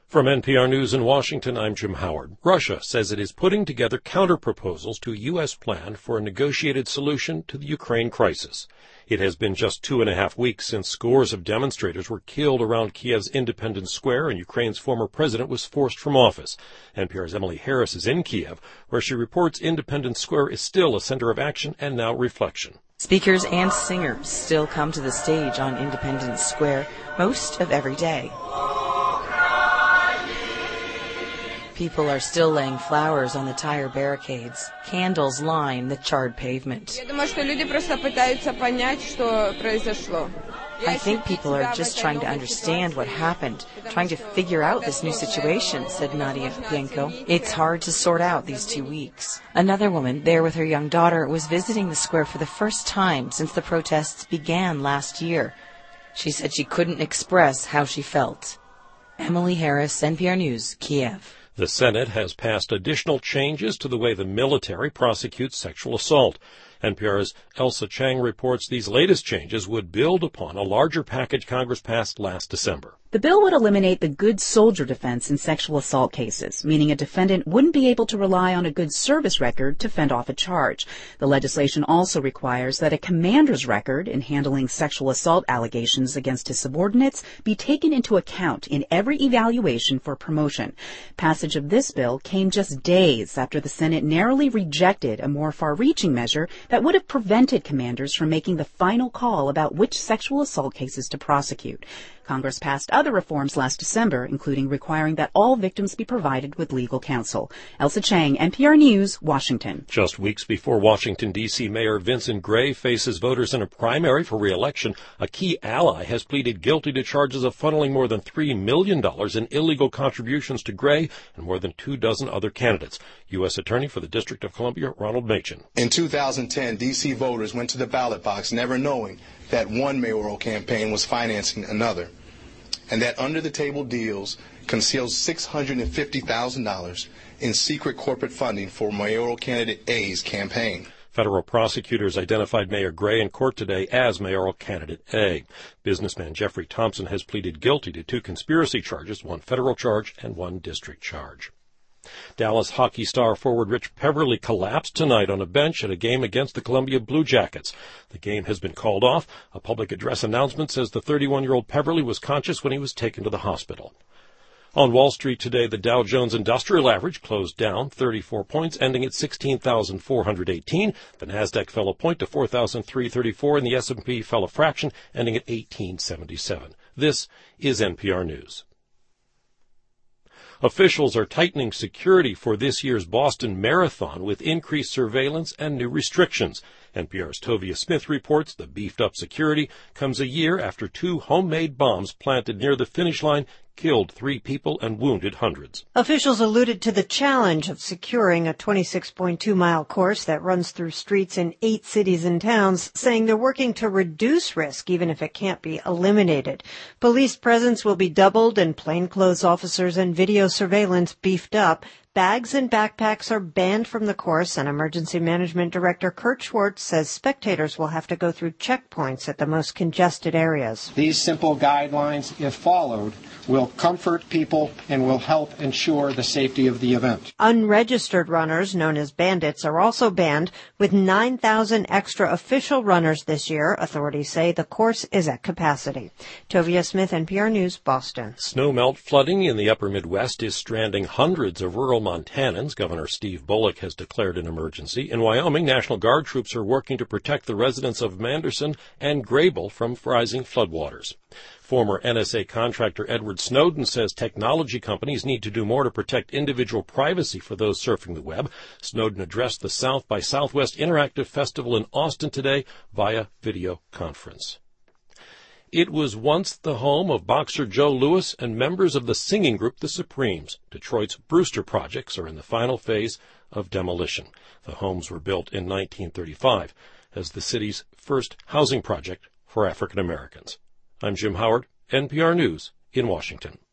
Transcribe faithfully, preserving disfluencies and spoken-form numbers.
From N P R News in Washington, I'm Jim Howard. Russia says it is putting together counterproposals to a U S plan for a negotiated solution to the Ukraine crisis. It has been just two and a half weeks since scores of demonstrators were killed around Kiev's Independence Square and Ukraine's former president was forced from office. N P R's Emily Harris is in Kiev, where she reports Independence Square is still a center of action and now reflection. Speakers and singers still come to the stage on Independence Square most of every day. People are still laying flowers on the tire barricades. Candles line the charred pavement. I think people are just trying to understand what happened, trying to figure out this new situation, said Nadia Bienko. It's hard to sort out these two weeks. Another woman, there with her young daughter, was visiting the square for the first time since the protests began last year. She said she couldn't express how she felt. Emily Harris, N P R News, Kiev. The Senate has passed additional changes to the way the military prosecutes sexual assault. N P R's Elsa Chang reports these latest changes would build upon a larger package Congress passed last December. The bill would eliminate the good soldier defense in sexual assault cases, meaning a defendant wouldn't be able to rely on a good service record to fend off a charge. The legislation also requires that a commander's record in handling sexual assault allegations against his subordinates be taken into account in every evaluation for promotion. Passage of this bill came just days after the Senate narrowly rejected a more far-reaching measure that would have prevented commanders from making the final call about which sexual assault cases to prosecute. Congress passed other reforms last December, including requiring that all victims be provided with legal counsel. Elsa Chang, N P R News, Washington. Just weeks before Washington, D C Mayor Vincent Gray faces voters in a primary for re-election, a key ally has pleaded guilty to charges of funneling more than three million dollars in illegal contributions to Gray and more than two dozen other candidates. U S Attorney for the District of Columbia, Ronald Machin. In two thousand ten, D C voters went to the ballot box never knowing that one mayoral campaign was financing another, and that under-the-table deals concealed six hundred fifty thousand dollars in secret corporate funding for mayoral candidate A's campaign. Federal prosecutors identified Mayor Gray in court today as mayoral candidate A. Businessman Jeffrey Thompson has pleaded guilty to two conspiracy charges, one federal charge and one district charge. Dallas hockey star forward Rich Peverly collapsed tonight on a bench at a game against the Columbia Blue Jackets. The game has been called off. A public address announcement says the thirty-one-year-old Peverly was conscious when he was taken to the hospital. On Wall Street today, the Dow Jones Industrial Average closed down thirty-four points, ending at sixteen thousand four hundred eighteen. The Nasdaq fell a point to four thousand three hundred thirty-four, and the S and P fell a fraction, ending at eighteen seventy-seven. This is N P R News. Officials are tightening security for this year's Boston Marathon with increased surveillance and new restrictions. N P R's Tovia Smith reports the beefed-up security comes a year after two homemade bombs planted near the finish line killed three people and wounded hundreds. Officials alluded to the challenge of securing a twenty-six point two mile course that runs through streets in eight cities and towns, saying they're working to reduce risk even if it can't be eliminated. Police presence will be doubled and plainclothes officers and video surveillance beefed up. Bags and backpacks are banned from the course, and Emergency Management Director Kurt Schwartz says spectators will have to go through checkpoints at the most congested areas. These simple guidelines, if followed, will comfort people and will help ensure the safety of the event. Unregistered runners, known as bandits, are also banned, with nine thousand extra official runners this year. Authorities say the course is at capacity. Tovia Smith, N P R News, Boston. Snowmelt flooding in the upper Midwest is stranding hundreds of rural Montanans. Governor Steve Bullock has declared an emergency. In Wyoming, National Guard troops are working to protect the residents of Manderson and Grable from rising floodwaters. Former N S A contractor Edward Snowden says technology companies need to do more to protect individual privacy for those surfing the web. Snowden addressed the South by Southwest Interactive Festival in Austin today via video conference. It was once the home of boxer Joe Louis and members of the singing group The Supremes. Detroit's Brewster projects are in the final phase of demolition. The homes were built in nineteen thirty-five as the city's first housing project for African Americans. I'm Jim Howard, N P R News in Washington.